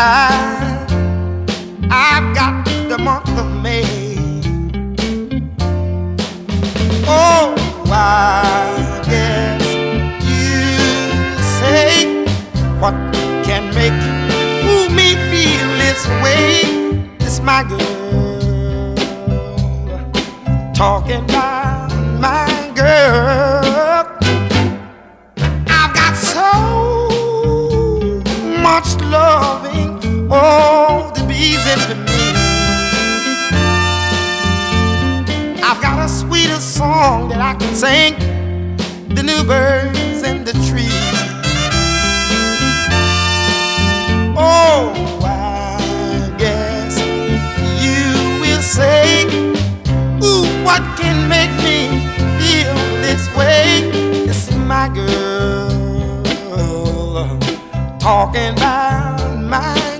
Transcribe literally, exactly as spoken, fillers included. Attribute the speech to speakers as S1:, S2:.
S1: why I've got the month of May. Oh, why, yes, you say, what can make ooh, me feel this way? It's my girl, talking about my girl. I've got so much loving, oh, the bees into me. I've got a sweeter song that I can sing, the new birds in the trees. Oh, I guess you will say, ooh, what can make me feel this way? It's my girl talking about my